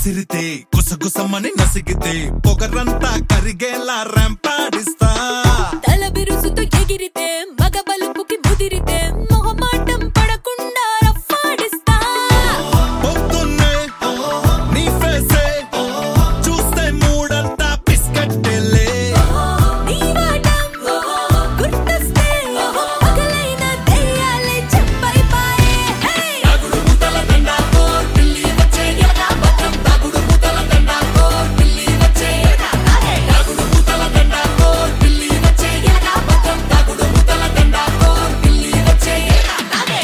విసిరితే గుసగుసమని నసిగితే పొగరంతా కరిగేలా రంపాడిస్తా. తల బిరుసుతో ఎగిరితే మగ బలుపుకి ముదిరితే మొహమాటం పడకుండా రఫాడిస్తా. పొద్దున్నే నీ ఫేసే చూస్తే మూడంతా బిస్కెట్టేలే. నీ వాటం గుర్తొస్తే పగలైన దెయ్యాలే చెప్పైపాయే. తాగుడు మూతల దండా కోర్ పిల్లి వచ్చే ఎరా బతం. తాగుడు మూతల దండా కోర్ పిల్లి వచ్చే ఎరా. తాగుడు మూతల దండా కోర్ పిల్లి వచ్చే ఎరా బతం. తాగుడు మూతల దండా కోర్ పిల్లి వచ్చే ఎరా.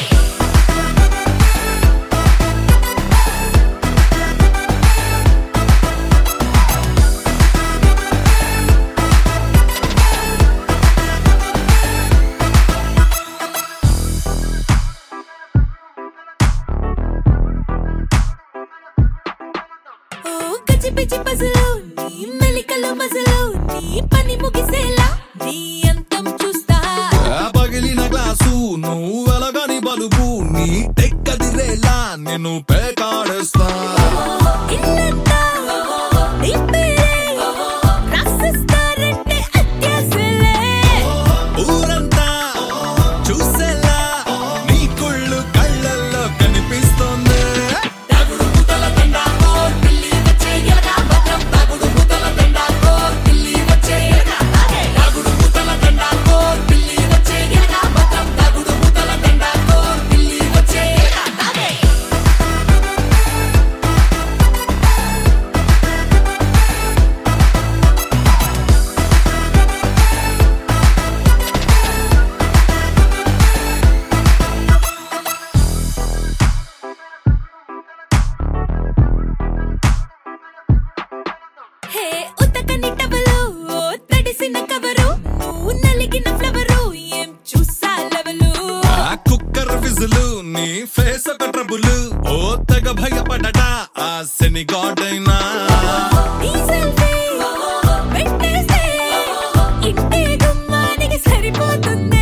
ఓ గజిబిజి పజలు నీ మెలికలు మజలు నీ పని ముగిసేలా నీ అంతం చూస్తా. పగిలిన గ్లాసు నువ్వు వెలగని బలుపు నీ తెక్కదిరేలా నేను పేకాడేస్తా. ఇల్లంతా నీ పేరే రాసిస్తారంటే అత్యాసలే. ఊరంతా చూసేలా నీ కుళ్ళు కళ్ళల్లో కనిపిస్తోంది. తాగుడు మూతల దండా కోర్ పిల్లి వచ్చే ఎరా బతం. తాగుడు మూతల దండా కోర్ పిల్లి వచ్చే ఎరా. తాగుడు మూతల దండా కోర్ పిల్లి వచ్చే ఎరా బతం. తాగుడు మూతల దండా కోర్ పిల్లి వచ్చే ఎరా. హే ఉతకని టవలు ఓ తడిసిన కవరు నువ్వు నలిగిన ఫ్లవరు ఏం చూసా లెవలు. ఆ కుక్కర్ విజులు నీ ఫేస్ ఒక ట్రబుల్ ఓ తెగ భయపడటా ఆ శని గాడైనా. నీ సెల్ఫీ పెట్టేస్తే ఇంటి గుమ్మానికి సరిపోతుంది.